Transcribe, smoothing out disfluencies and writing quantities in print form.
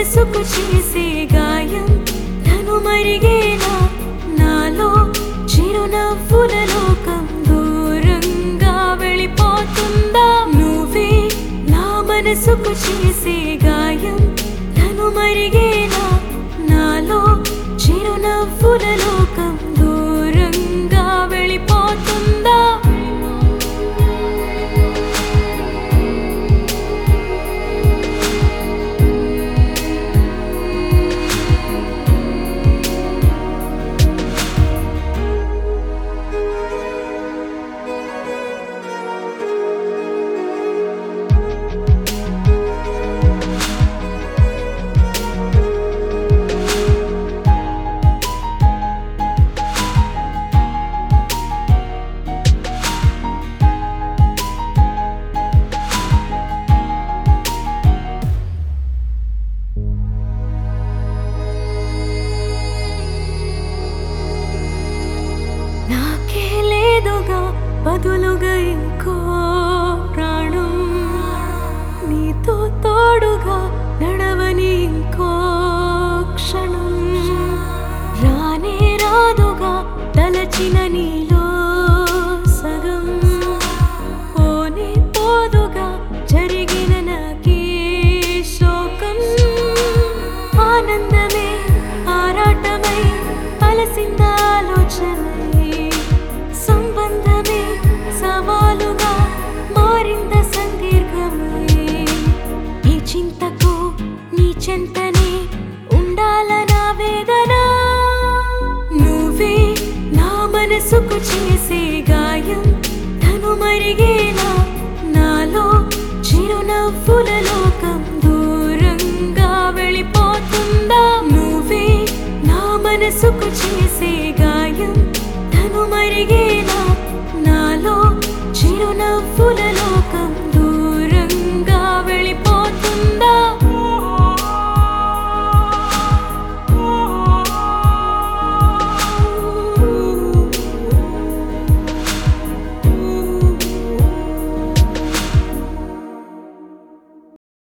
మనసుకు చేసే గాయం తను మరిగేనా నాలో చిరునవ్వుల లోకం దూరంగా వెళ్ళిపోతుందా నువ్వే నా మనసుకు చేసే గాయం తను మరిగేనా నాలో చిరునవ్వుల లోకం దూరంగా వెళ్ళిపోతుందా నాకే లేదుగా బదులుగా ఇంకో ప్రాణం నీతో తోడుగా నడవని ఇంకో క్షణం రానే రాదుగా తలచిన నీలో సగం పోనే పోదుగా జరిగిన నాకీ శోకం ఆనందమే ఆరాటమై అలసింద ఆలోచనై సంబంధమే సవాలుగా మారింద సందీర్ఘమై ఈ చింతకు నీ చెంతనే ఉండాలనా వేదన నువ్వే నా మనసుకు చేసే గాయం తను మరిగేనా నాలో చిరునవ్వుల లోకం దూరంగా వెళ్ళిపోతుందా నువ్వే నా మనసుకు చేసే